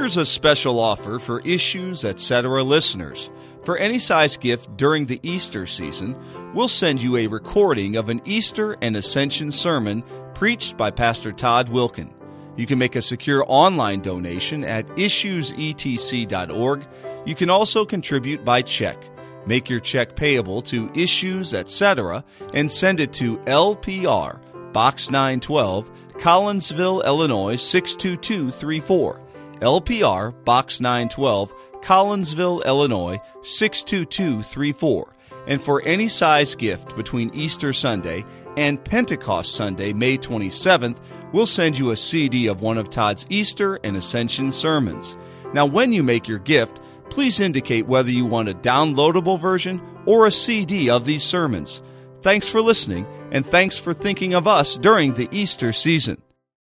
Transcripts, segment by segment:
Here's a special offer for Issues Etc. listeners. For any size gift during the Easter season, we'll send you a recording of an Easter and Ascension sermon preached by Pastor Todd Wilkin. You can make a secure online donation at issuesetc.org. You can also contribute by check. Make your check payable to Issues Etc. and send it to LPR, Box 912, Collinsville, Illinois 62234. LPR, Box 912, Collinsville, Illinois 62234. And for any size gift between Easter Sunday and Pentecost Sunday, May 27th, we'll send you a CD of one of Todd's Easter and Ascension sermons. Now, when you make your gift, please indicate whether you want a downloadable version or a CD of these sermons. Thanks for listening, and thanks for thinking of us during the Easter season.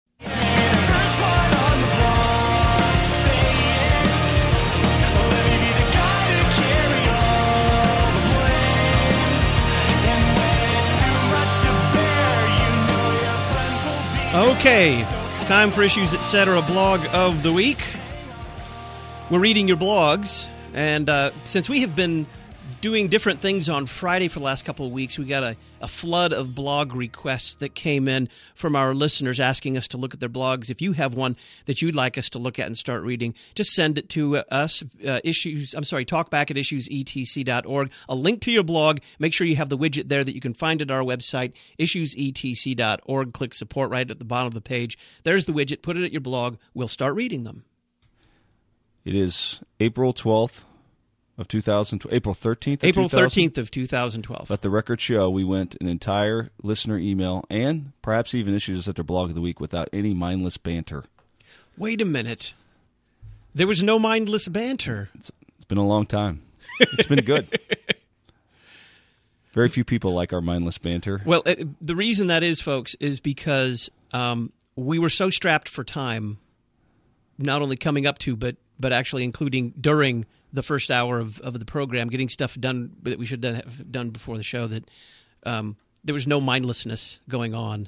Okay, it's time for Issues Etc. blog of the week. We're reading your blogs, and since we have been doing different things on Friday for the last couple of weeks, we got a flood of blog requests that came in from our listeners asking us to look at their blogs. If you have one that you'd like us to look at and start reading, just send it to us, talkback at issuesetc.org. A link to your blog. Make sure you have the widget there that you can find at our website, issuesetc.org. Click support right at the bottom of the page. There's the widget. Put it at your blog. We'll start reading them. It is April 12th. Of 2012, April 13th? April 13th of 2012. Let the record show we went an entire listener email and perhaps even Issues Etc. blog of the week without any mindless banter. Wait a minute. There was no mindless banter. It's been a long time. It's been good. Very few people like our mindless banter. Well, the reason that is, folks, is because we were so strapped for time, not only coming up to, but actually including during the first hour of the program, getting stuff done that we should have done before the show, that there was no mindlessness going on.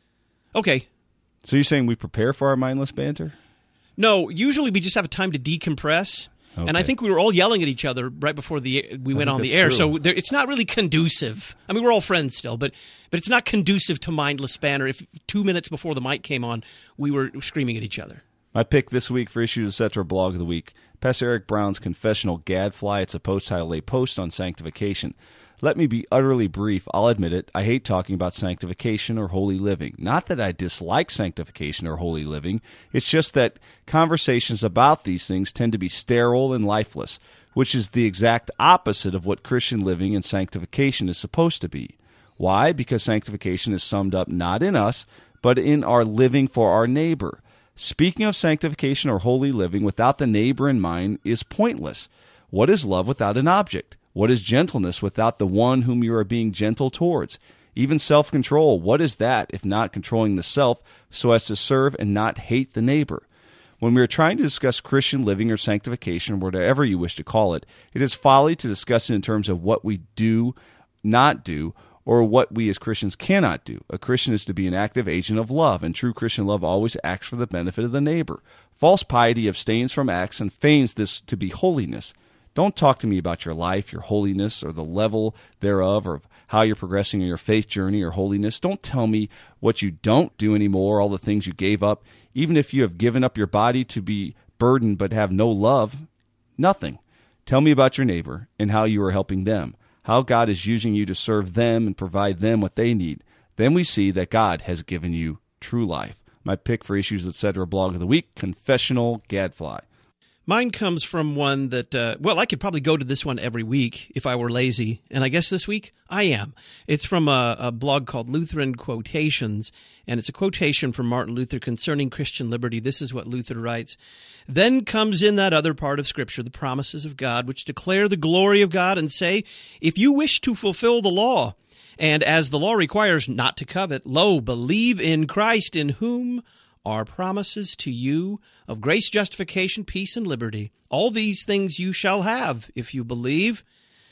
Okay. So you're saying we prepare for our mindless banter? No, usually we just have time to decompress. Okay. And I think we were all yelling at each other right before we went on the air. True. So it's not really conducive. I mean, we're all friends still, but it's not conducive to mindless banter. If 2 minutes before the mic came on, we were screaming at each other. My pick this week for Issues Etc. blog of the week, Pastor Eric Brown's Confessional Gadfly. It's a post titled A Post on Sanctification. Let me be utterly brief. I'll admit it. I hate talking about sanctification or holy living. Not that I dislike sanctification or holy living. It's just that conversations about these things tend to be sterile and lifeless, which is the exact opposite of what Christian living and sanctification is supposed to be. Why? Because sanctification is summed up not in us, but in our living for our neighbor. Speaking of sanctification or holy living without the neighbor in mind is pointless. What is love without an object? What is gentleness without the one whom you are being gentle towards? Even self-control, what is that if not controlling the self so as to serve and not hate the neighbor? When we are trying to discuss Christian living or sanctification, or whatever you wish to call it, it is folly to discuss it in terms of what we do, not do, or what we as Christians cannot do. A Christian is to be an active agent of love, and true Christian love always acts for the benefit of the neighbor. False piety abstains from acts and feigns this to be holiness. Don't talk to me about your life, your holiness, or the level thereof, or how you're progressing in your faith journey or holiness. Don't tell me what you don't do anymore, all the things you gave up. Even if you have given up your body to be burdened but have no love, nothing. Tell me about your neighbor and how you are helping them, how God is using you to serve them and provide them what they need. Then we see that God has given you true life. My pick for Issues Etc. blog of the week, Confessional Gadfly. Mine comes from one that, I could probably go to this one every week if I were lazy, and I guess this week I am. It's from a blog called Lutheran Quotations, and it's a quotation from Martin Luther concerning Christian liberty. This is what Luther writes. Then comes in that other part of Scripture, the promises of God, which declare the glory of God and say, if you wish to fulfill the law, and as the law requires not to covet, lo, believe in Christ, in whom are promises to you of grace, justification, peace, and liberty. All these things you shall have if you believe,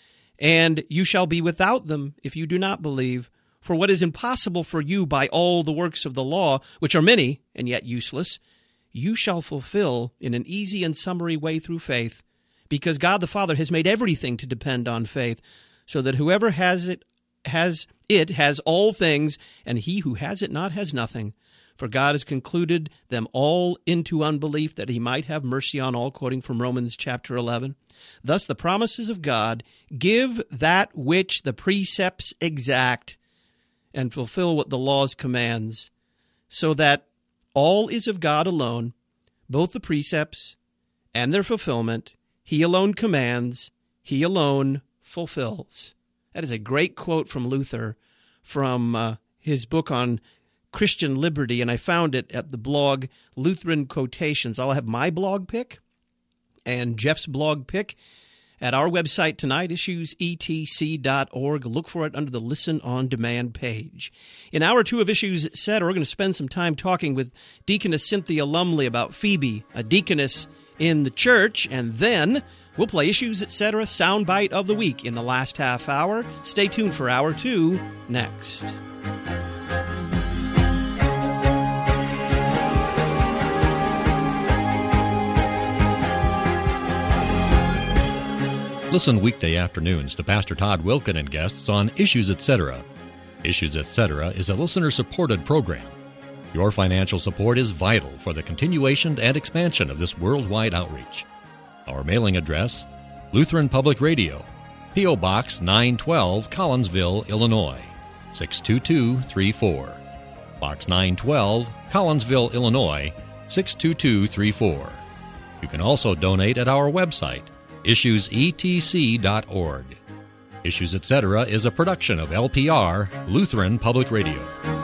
and you shall be without them if you do not believe. For what is impossible for you by all the works of the law, which are many and yet useless, you shall fulfill in an easy and summary way through faith, because God the Father has made everything to depend on faith, so that whoever has it has all things, and he who has it not has nothing. For God has concluded them all into unbelief, that he might have mercy on all, quoting from Romans chapter 11. Thus the promises of God give that which the precepts exact, and fulfill what the law's commands, so that all is of God alone, both the precepts and their fulfillment. He alone commands, he alone fulfills. That is a great quote from Luther from his book on Christian liberty, and I found it at the blog Lutheran Quotations. I'll have my blog pick and Jeff's blog pick at our website tonight, issuesetc.org. Look for it under the Listen on Demand page. In Hour 2 of Issues Etc., we're going to spend some time talking with Deaconess Cynthia Lumley about Phoebe, a deaconess in the church, and then we'll play Issues Etc. Soundbite of the Week in the last half hour. Stay tuned for Hour 2 next. Listen weekday afternoons to Pastor Todd Wilken and guests on Issues Etc. Issues Etc. is a listener-supported program. Your financial support is vital for the continuation and expansion of this worldwide outreach. Our mailing address, Lutheran Public Radio, P.O. Box 912, Collinsville, Illinois, 62234. Box 912, Collinsville, Illinois, 62234. You can also donate at our website, issuesetc.org. Issues Etc. is a production of LPR, Lutheran Public Radio.